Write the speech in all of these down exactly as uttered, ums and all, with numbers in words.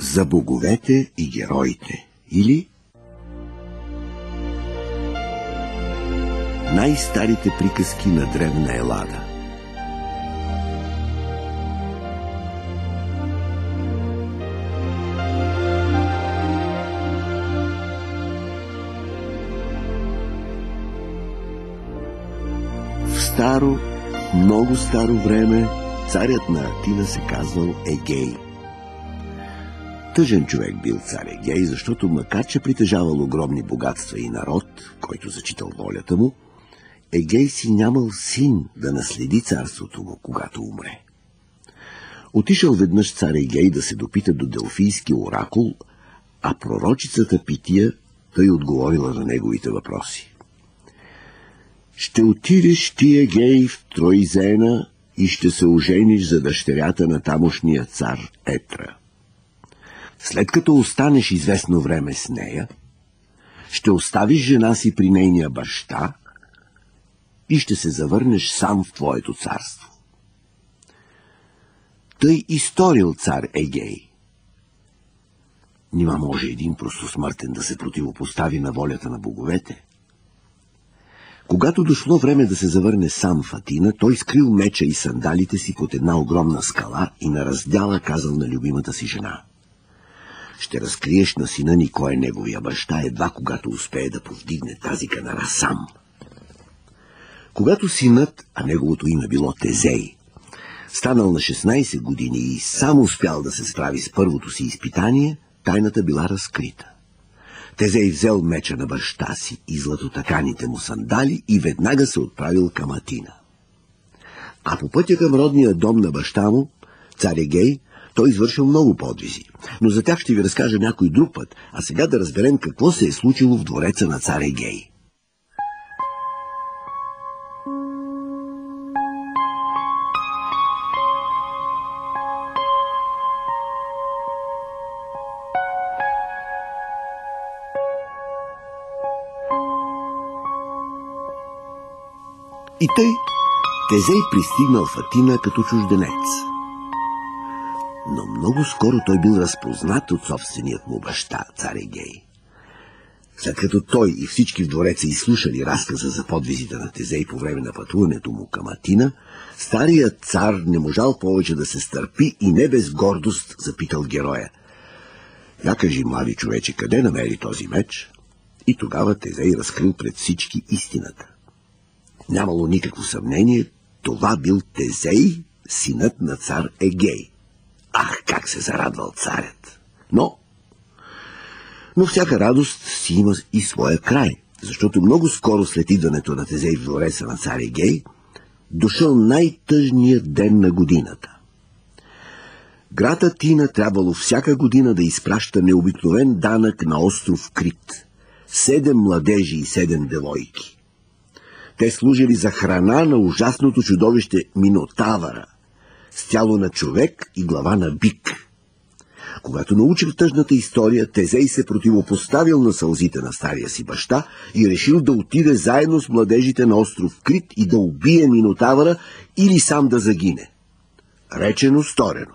За боговете и героите, или най-старите приказки на древна Елада. В старо, много старо време царят на Атина се казвал Егей. Тъжен човек бил цар Егей, защото макар че притежавал огромни богатства и народ, който зачитал волята му, Егей си нямал син да наследи царството му, когато умре. Отишъл веднъж цар Егей да се допита до Делфийски оракул, а пророчицата Пития тъй отговорила на неговите въпроси. Ще отидеш ти, Егей, в Троизена и ще се ожениш за дъщерята на тамошния цар Етра. След като останеш известно време с нея, ще оставиш жена си при нейния баща и ще се завърнеш сам в твоето царство. Тъй и сторил цар Егей. Нима може един простосмъртен да се противопостави на волята на боговете? Когато дошло време да се завърне сам в Атина, той скрил меча и сандалите си под една огромна скала и на раздяла казал на любимата си жена: ще разкриеш на сина ни кой е неговия баща, едва когато успее да повдигне тази канара сам. Когато синът, а неговото име било Тезей, станал на шестнайсет години и сам успял да се справи с първото си изпитание, тайната била разкрита. Тезей взел меча на баща си и златотаканите му сандали и веднага се отправил към Атина. А по пътя към родния дом на баща му, цар Егей, той извършил много подвизи, но за тях ще ви разкажа някой друг път, а сега да разберем какво се е случило в двореца на цар Егей. И тъй Тезей пристигнал в Атина като чужденец. Но много скоро той бил разпознат от собственият му баща, цар Егей. След като той и всички в двореца изслушали разказа за подвизите на Тезей по време на пътуването му към Атина, старият цар не можал повече да се стърпи и не без гордост запитал героя: я кажи, млади човече, къде намери този меч? И тогава Тезей разкрил пред всички истината. Нямало никакво съмнение, това бил Тезей, синът на цар Егей. Ах, как се зарадвал царят! Но, но всяка радост си има и своя край, защото много скоро след идването на Тезей в двореца на цар Егей, дошъл най-тъжният ден на годината. Град Атина трябвало всяка година да изпраща необикновен данък на остров Крит. Седем младежи и седем девойки. Те служили за храна на ужасното чудовище Минотавъра, с тяло на човек и глава на бик. Когато научил тъжната история, Тезей се противопоставил на сълзите на стария си баща и решил да отиде заедно с младежите на остров Крит и да убие Минотавъра или сам да загине. Речено, сторено.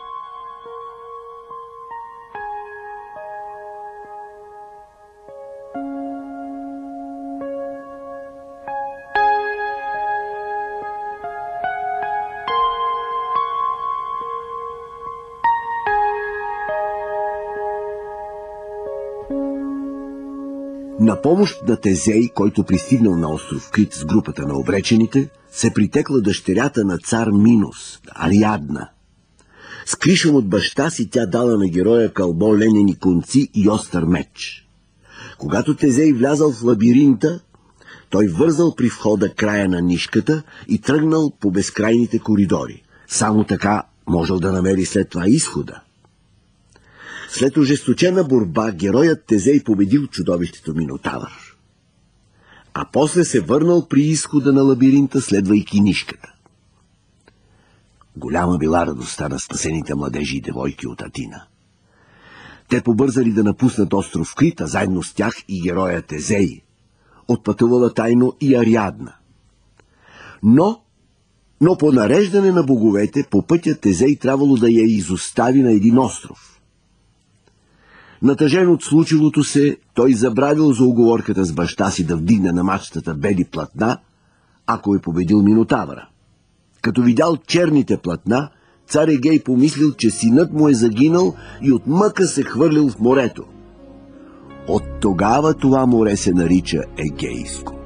На помощ на Тезей, който пристигнал на остров Крит с групата на обречените, се притекла дъщерята на цар Минос, Ариадна. С кришом от баща си тя дала на героя кълбо ленени конци и остър меч. Когато Тезей влязал в лабиринта, той вързал при входа края на нишката и тръгнал по безкрайните коридори. Само така можел да намери след това изхода. След ожесточена борба, героят Тезей победил чудовището Минотавър. А после се върнал при изхода на лабиринта, следвайки нишката. Голяма била радостта на спасените младежи и девойки от Атина. Те побързали да напуснат остров Крит, а заедно с тях и героя Тезей. Отпътувала тайно и Ариадна. Но, но по нареждане на боговете, по пътя Тезей трябвало да я изостави на един остров. Натъжен от случилото се, той забравил за уговорката с баща си да вдигне на мачтата бели платна, ако е победил Минотавъра. Като видял черните платна, цар Егей помислил, че синът му е загинал и от мъка се хвърлил в морето. От тогава това море се нарича Егейско.